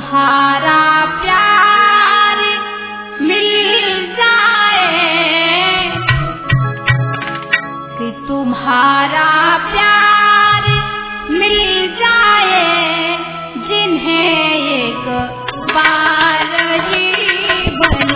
तुम्हारा प्यार मिल जाए, कि तुम्हारा प्यार मिल जाए, जिन्हें एक बार जीवन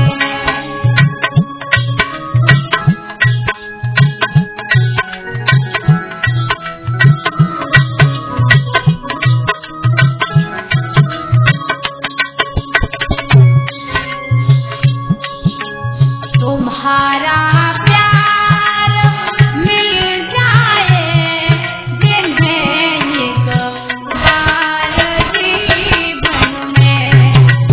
तुम्हारा प्यार मिल जाए, जिन्हें एक बार जीवन में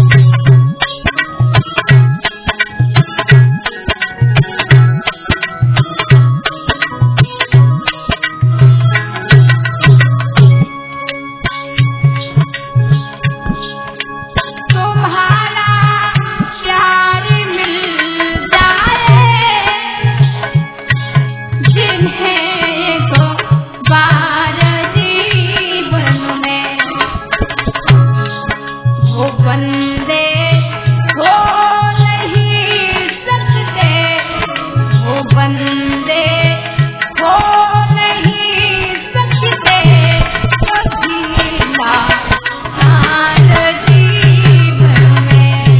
तुम्हारा प्यार मिल जाए, जिन्हें एक बार जीवन में वो बंदे हो नहीं सकते, वो बंदे हो नहीं सकते, कभी लाचार जीवन में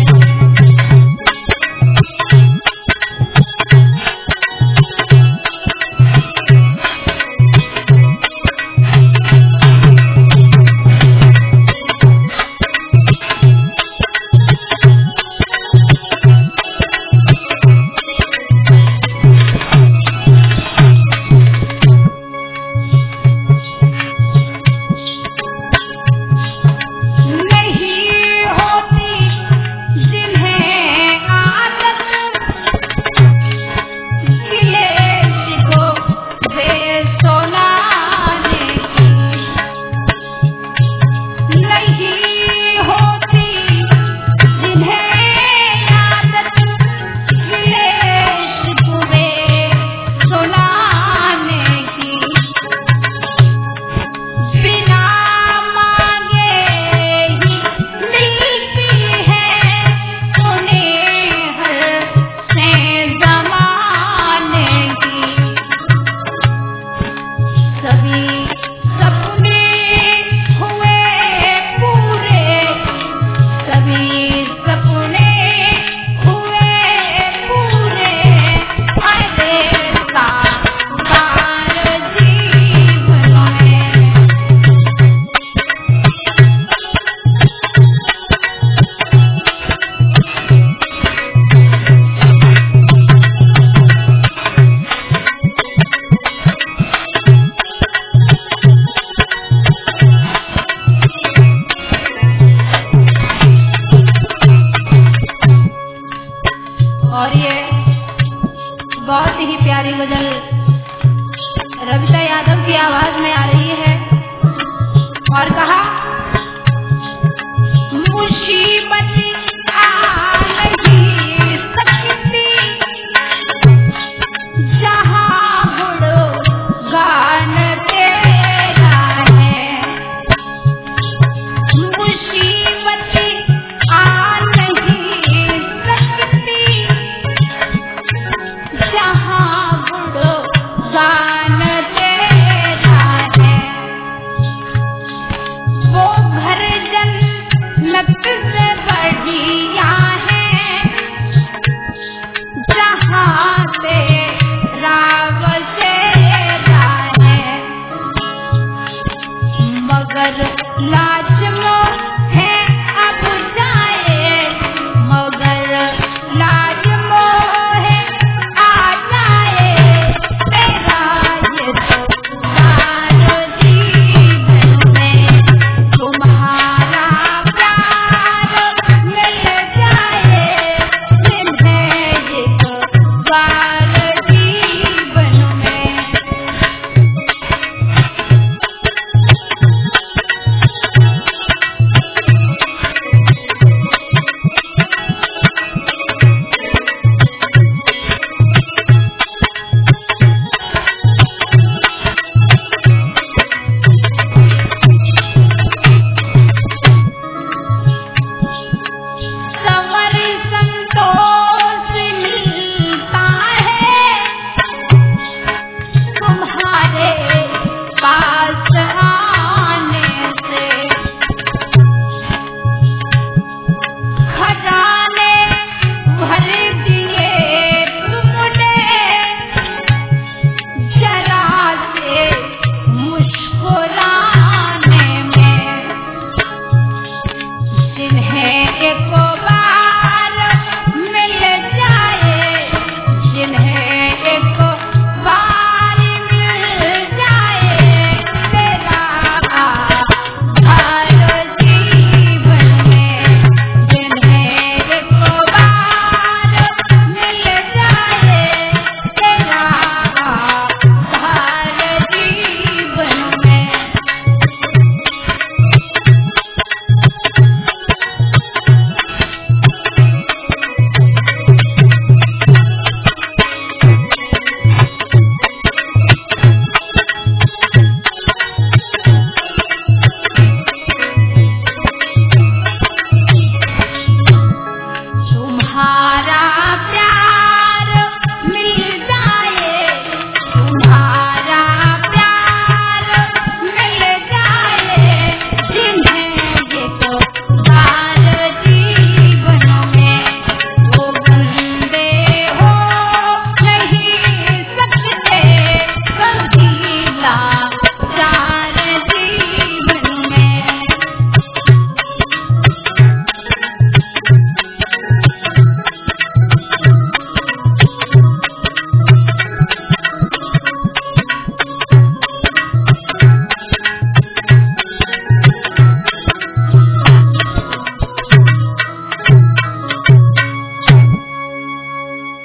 नहीं होती जिन्हें आदत, गिले शिको वे सुनाने की, नहीं होती जिन्हें आदत, गिले शिको वे सुनाने की, बिना मांगे ही मिलती है उन्हें हर से ज़माने की, सभी सपने हुए पूरे, सभी सपने हुए पूरे, अरे साकार जीवन में और ये बहुत ही प्यारी गजल